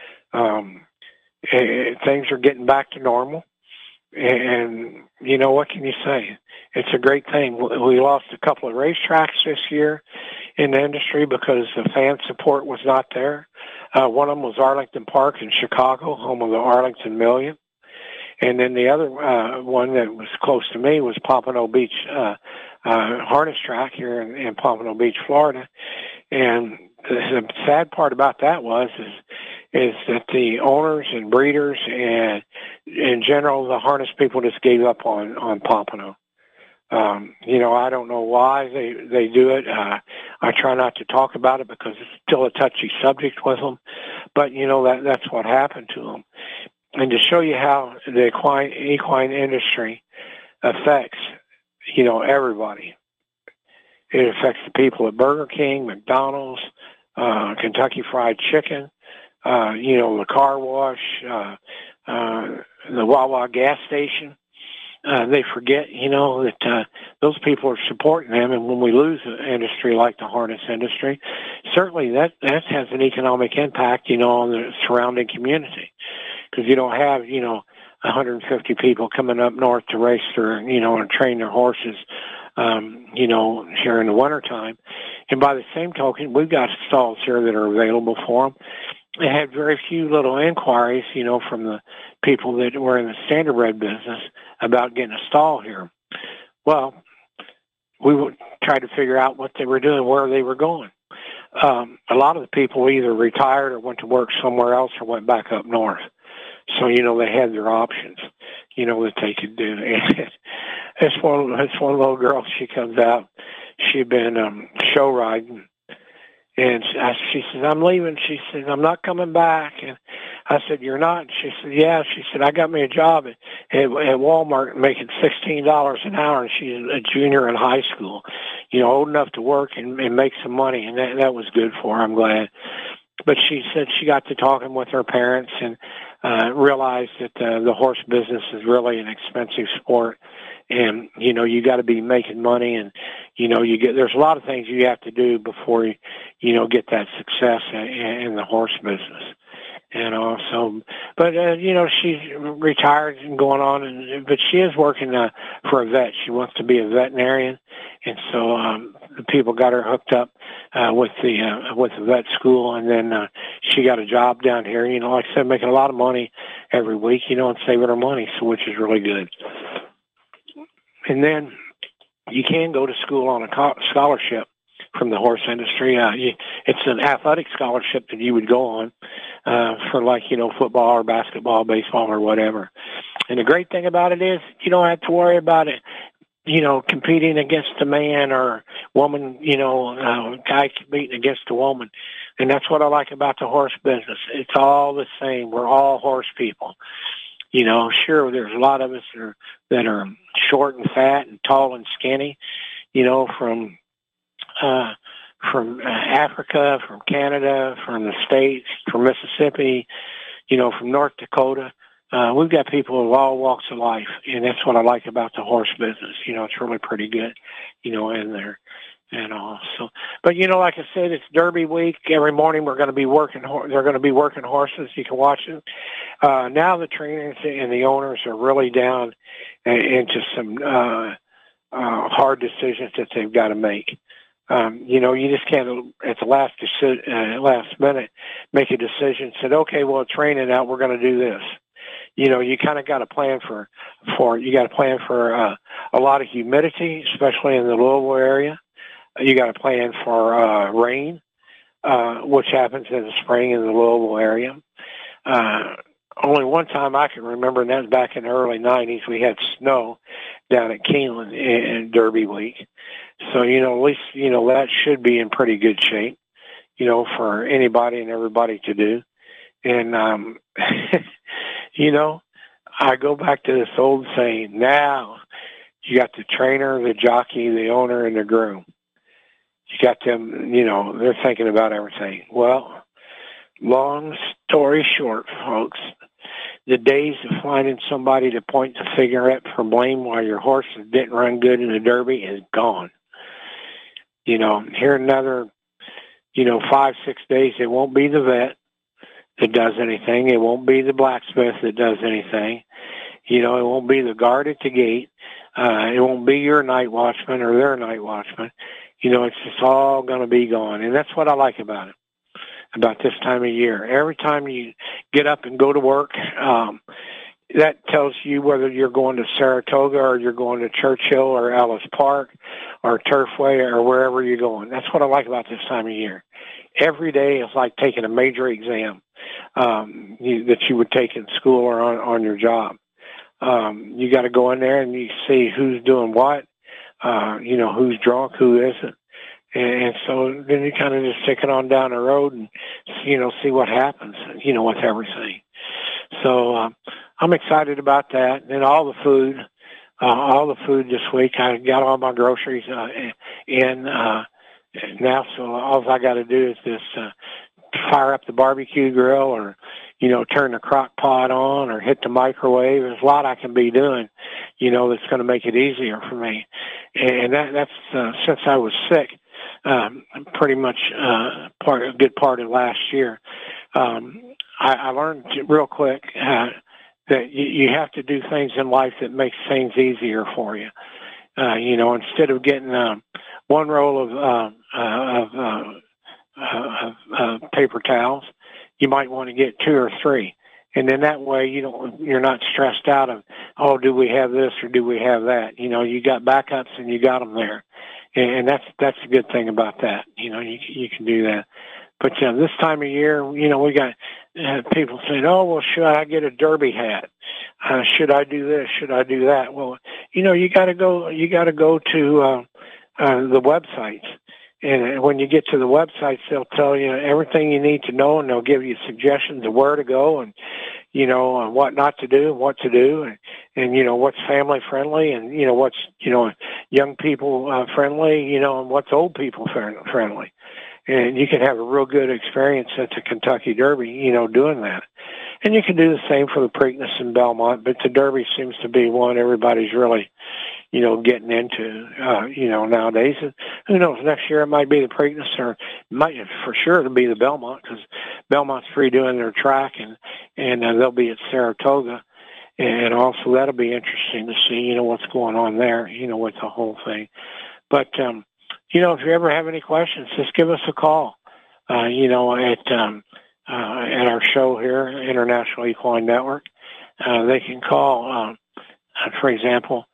S2: Things are getting back to normal. And, what can you say? It's a great thing. We lost a couple of racetracks this year in the industry because the fan support was not there. One of them was Arlington Park in Chicago, home of the Arlington Million. And then the other one that was close to me was Pompano Beach Harness Track here in Pompano Beach, Florida. And the sad part about that is that the owners and breeders and in general the harness people just gave up on Pompano. I don't know why they do it. I try not to talk about it because it's still a touchy subject with them. But that's what happened to them. And to show you how the equine industry affects everybody. It affects the people at Burger King, McDonald's, Kentucky Fried Chicken, the car wash, the Wawa gas station. They forget, that those people are supporting them. And when we lose an industry like the harness industry, certainly that has an economic impact, on the surrounding community. Because you don't have, 150 people coming up north to race their, and train their horses, here in the wintertime. And by the same token, we've got stalls here that are available for them. They had very few little inquiries, from the people that were in the standardbred business about getting a stall here. Well, we would try to figure out what they were doing, where they were going. a lot of the people either retired or went to work somewhere else or went back up north. So, they had their options, that they could do. And this one little girl, she comes out. She'd been show riding. And she says, I'm leaving. She says, I'm not coming back. And I said, you're not? She said, yeah. She said, I got me a job at Walmart making $16 an hour. And she's a junior in high school, old enough to work and make some money. And that was good for her. I'm glad. But she said she got to talking with her parents and realized that the horse business is really an expensive sport. And, you got to be making money and, there's a lot of things you have to do before you get that success in the horse business. But she's retired and going on, but she is working for a vet. She wants to be a veterinarian. And so, the people got her hooked up, with the vet school. And then, she got a job down here, like I said, making a lot of money every week, and saving her money. So, which is really good. And then you can go to school on a scholarship from the horse industry. It's an athletic scholarship that you would go on for football or basketball, baseball or whatever. And the great thing about it is you don't have to worry about it, competing against a man or woman, guy competing against a woman. And that's what I like about the horse business. It's all the same. We're all horse people. Sure, there's a lot of us that are short and fat and tall and skinny, from Africa, from Canada, from the States, from Mississippi, from North Dakota. We've got people of all walks of life, and that's what I like about the horse business. It's really pretty good, in there. And all. So, but like I said, it's Derby week. Every morning we're going to be working. They're going to be working horses. You can watch it. Now the trainers and the owners are really down into some hard decisions that they've got to make. You just can't at the last minute make a decision. Said, okay, well, training out, we're going to do this. You kind of got to plan for you got to plan for a lot of humidity, especially in the Louisville area. You got to plan for rain, which happens in the spring in the Louisville area. Only one time I can remember, and that was back in the early 90s, we had snow down at Keeneland in Derby week. So, at least, that should be in pretty good shape, for anybody and everybody to do. And, I go back to this old saying, now you got the trainer, the jockey, the owner, and the groom. You got them, they're thinking about everything. Well, long story short, folks, the days of finding somebody to point the finger at for blame while your horse didn't run good in the Derby is gone. Here another, 5-6 days, it won't be the vet that does anything. It won't be the blacksmith that does anything. It won't be the guard at the gate. It won't be your night watchman or their night watchman. It's just all going to be gone. And that's what I like about it, about this time of year. Every time you get up and go to work, that tells you whether you're going to Saratoga or you're going to Churchill or Ellis Park or Turfway or wherever you're going. That's what I like about this time of year. Every day is like taking a major exam that you would take in school or on your job. You got to go in there and you see who's doing what, who's drunk, who isn't. And so then you kind of just stick it on down the road and, see what happens, with everything. So I'm excited about that. And all the food this week. I got all my groceries in now, so all I got to do is just fire up the barbecue grill or, turn the crock pot on or hit the microwave. There's a lot I can be doing, that's going to make it easier for me. And that's since I was sick, pretty much a good part of last year. I learned real quick that you have to do things in life that makes things easier for you. Instead of getting one roll of paper towels, you might want to get 2 or 3. And then that way you're not stressed out of, oh, do we have this or do we have that? You got backups and you got them there. and that's a good thing about that. You can do that. But this time of year, we got people saying, "Oh, well, should I get a derby hat? Should I do this? Should I do that?" Well, you got to go. You got to go to the websites, and when you get to the websites, they'll tell you everything you need to know, and they'll give you suggestions of where to go, and what not to do, and what to do, and what's family friendly, and what's young people friendly, and what's old people friendly. And you can have a real good experience at the Kentucky Derby, doing that. And you can do the same for the Preakness and Belmont, but the Derby seems to be one everybody's really, getting into, nowadays. And who knows, next year it might be the Preakness, or might for sure it'll be the Belmont, because Belmont's redoing their track, and they'll be at Saratoga. And also that'll be interesting to see, what's going on there, with the whole thing. But, if you ever have any questions, just give us a call, at our show here, International Equine Network. They can call, for example,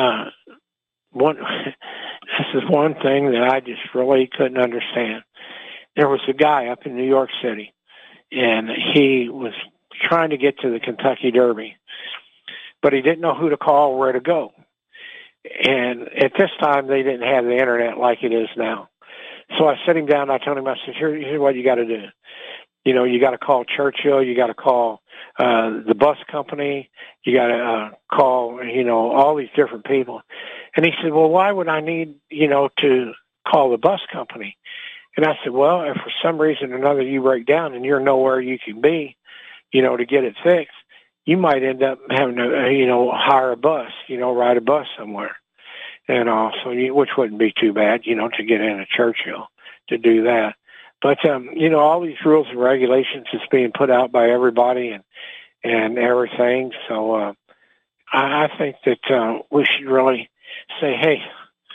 S2: this is one thing that I just really couldn't understand. There was a guy up in New York City, and he was trying to get to the Kentucky Derby, but he didn't know who to call or where to go. And at this time, they didn't have the internet like it is now. So I set him down, and I told him, I said, here's what you got to do. You got to call Churchill, you got to call the bus company, you got to call, all these different people. And he said, well, why would I need, to call the bus company? And I said, well, if for some reason or another you break down and you're nowhere you can be, to get it fixed, you might end up having to, hire a bus, ride a bus somewhere. And also, which wouldn't be too bad, to get in a Churchill to do that. But, all these rules and regulations is being put out by everybody and everything. So, I think that, we should really say, hey,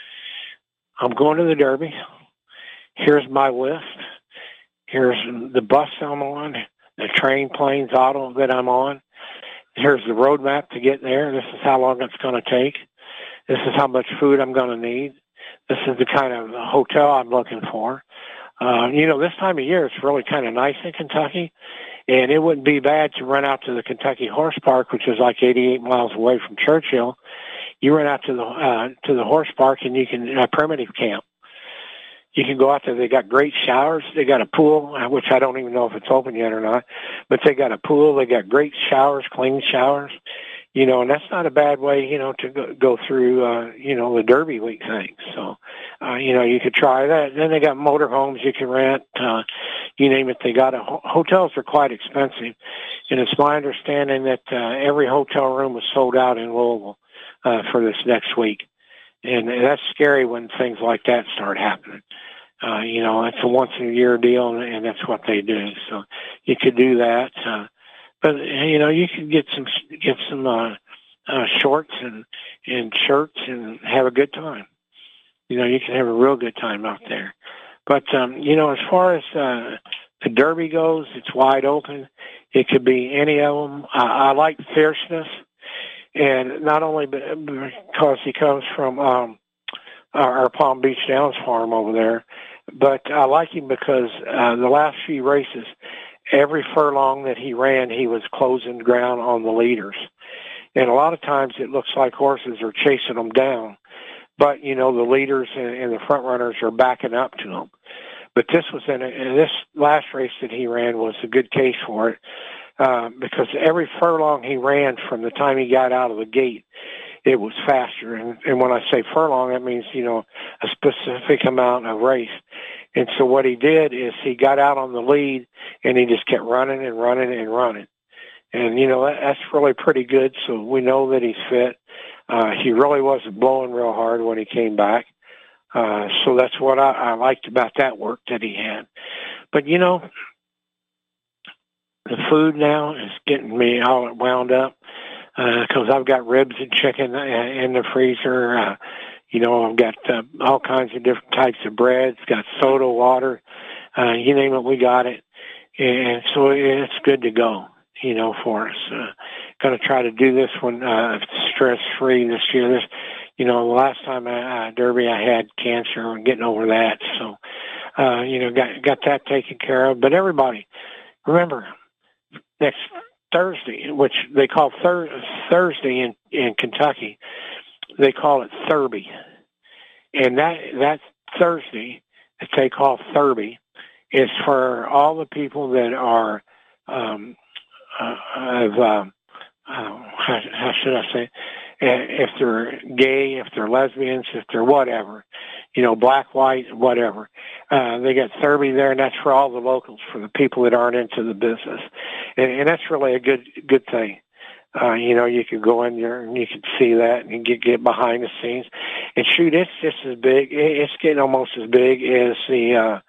S2: I'm going to the Derby. Here's my list. Here's the bus I'm on, the train, planes, auto that I'm on. Here's the roadmap to get there. This is how long it's going to take. This is how much food I'm going to need. This is the kind of hotel I'm looking for. This time of year, it's really kind of nice in Kentucky, and it wouldn't be bad to run out to the Kentucky Horse Park, which is like 88 miles away from Churchill. You run out to the horse park, and you can primitive camp. You can go out there. They got great showers. They got a pool, which I don't even know if it's open yet or not, but they got a pool. They got great showers, clean showers, and that's not a bad way, to go through, the Derby week thing. So, you could try that. Then they got motorhomes you can rent, you name it. They got hotels are quite expensive. And it's my understanding that, every hotel room was sold out in Louisville, for this next week. And that's scary when things like that start happening. It's a once in a year deal, and that's what they do. So you could do that. But you could get some shorts and shirts and have a good time. You can have a real good time out there. But as far as the Derby goes, it's wide open. It could be any of them. I like Fierceness. And not only because he comes from our Palm Beach Downs farm over there, but I like him because the last few races, every furlong that he ran, he was closing ground on the leaders. And a lot of times it looks like horses are chasing them down. But, the leaders and the front runners are backing up to them. But this was in this last race that he ran was a good case for it. Because every furlong he ran from the time he got out of the gate, it was faster. And when I say furlong, that means, a specific amount of race. And so what he did is he got out on the lead and he just kept running and running and running. And, that's really pretty good. So we know that he's fit. He really wasn't blowing real hard when he came back. So that's what I liked about that work that he had. But, the food now is getting me all wound up because I've got ribs and chicken in the freezer. I've got all kinds of different types of breads, got soda, water, you name it, we got it. And so it's good to go, for us. Going to try to do this one stress-free this year. The last time I Derby, I had cancer and getting over that. So, got that taken care of. But everybody, remember, next Thursday, which they call Thursday in Kentucky, they call it Thurby. And that Thursday that they call Thurby is for all the people that are, how should I say, if they're gay, if they're lesbians, if they're whatever, black, white, whatever. They got Thurby there, and that's for all the locals, for the people that aren't into the business. And that's really a good thing. You could go in there and you could see that and get behind the scenes. And shoot, it's just as big. It's getting almost as big as the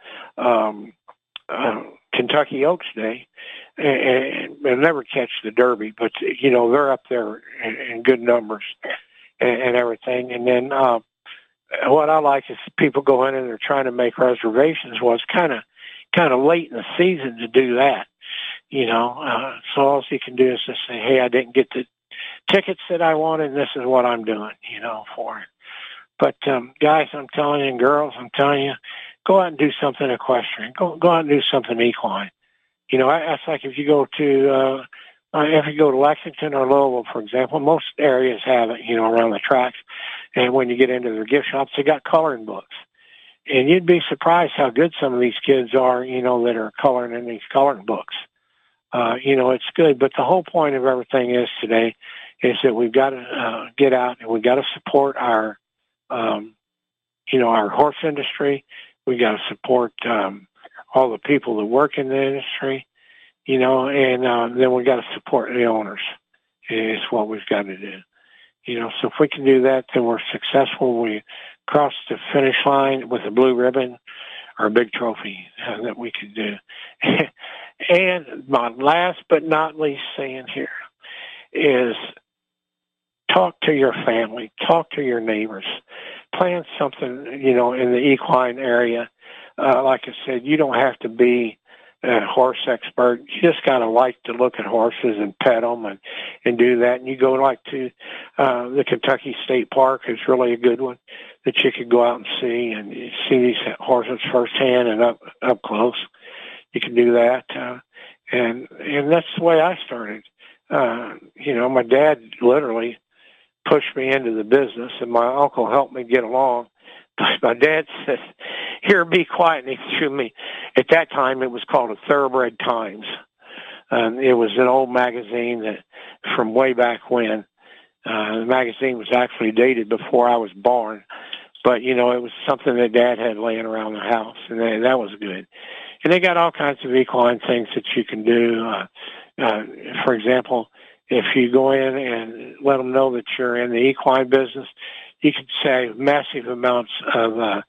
S2: Kentucky Oaks Day. And they'll never catch the Derby, but they're up there in good numbers and everything. And then what I like is people go in and they're trying to make reservations. Well, it's kind of late in the season to do that. So all you can do is just say, hey, I didn't get the tickets that I wanted, and this is what I'm doing, for it. But, guys, I'm telling you, and girls, I'm telling you, go out and do something equestrian. Go out and do something equine. That's like if you go to Lexington or Louisville, for example, most areas have it, around the tracks. And when you get into their gift shops, they got coloring books. And you'd be surprised how good some of these kids are, that are coloring in these coloring books. It's good, but the whole point of everything is today is that we've got to get out and we've got to support our horse industry. We've got to support all the people that work in the industry, and then we've got to support the owners. Is what we've got to do. So if we can do that, then we're successful. We cross the finish line with a blue ribbon or a big trophy that we could do. And my last but not least saying here is talk to your family, talk to your neighbors, plan something, in the equine area. Like I said, you don't have to be a horse expert. You just got to like to look at horses and pet them and do that. And you go like to the Kentucky State Park is really a good one that you could go out and see and see these horses firsthand and up close. You can do that. And that's the way I started. My dad literally pushed me into the business, and my uncle helped me get along. But my dad said, here, be quiet. And he threw me. At that time, it was called a Thoroughbred Times. It was an old magazine that from way back when. The magazine was actually dated before I was born. But, it was something that Dad had laying around the house, and that was good. And they got all kinds of equine things that you can do. For example, if you go in and let them know that you're in the equine business, you can save massive amounts of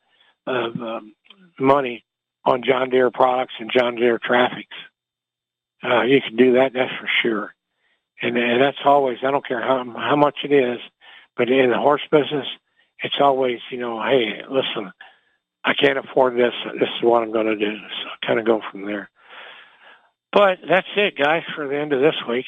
S2: money on John Deere products and John Deere traffics. You can do that, that's for sure. And that's always, I don't care how much it is, but in the horse business, it's always, hey, listen, I can't afford this. This is what I'm going to do. So kind of go from there. But that's it, guys, for the end of this week.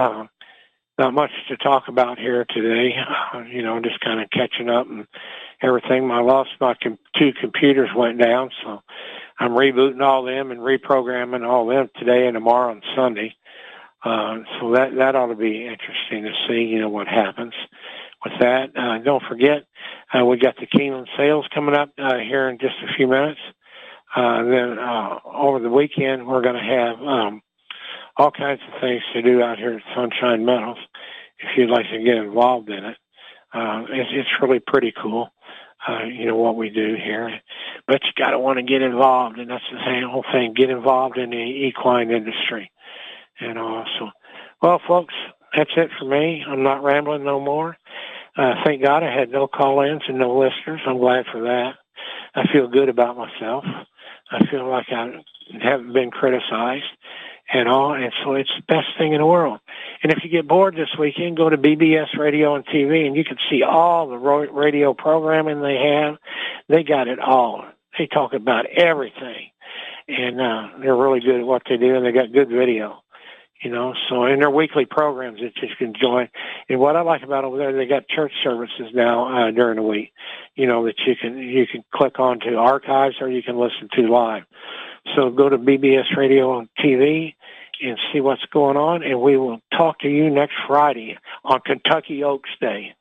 S2: Not much to talk about here today. Just kind of catching up and everything. My two computers went down, so I'm rebooting all them and reprogramming all them today and tomorrow and Sunday. So that ought to be interesting to see, what happens with that. Don't forget, we got the Keeneland sales coming up here in just a few minutes. Then over the weekend, we're going to have all kinds of things to do out here at Sunshine Meadows if you'd like to get involved in it. It's really pretty cool, what we do here. But you got to want to get involved, and that's the whole thing, get involved in the equine industry. So, well, folks, that's it for me. I'm not rambling no more. Thank God I had no call-ins and no listeners. I'm glad for that. I feel good about myself. I feel like I haven't been criticized at all, and so it's the best thing in the world. And if you get bored this weekend, go to BBS Radio and TV, and you can see all the radio programming they have. They got it all. They talk about everything, and they're really good at what they do, and they got good video. So in their weekly programs that you can join. And what I like about over there, they got church services now during the week, that you can click on to archives or you can listen to live. So go to BBS Radio on TV and see what's going on, and we will talk to you next Friday on Kentucky Oaks Day.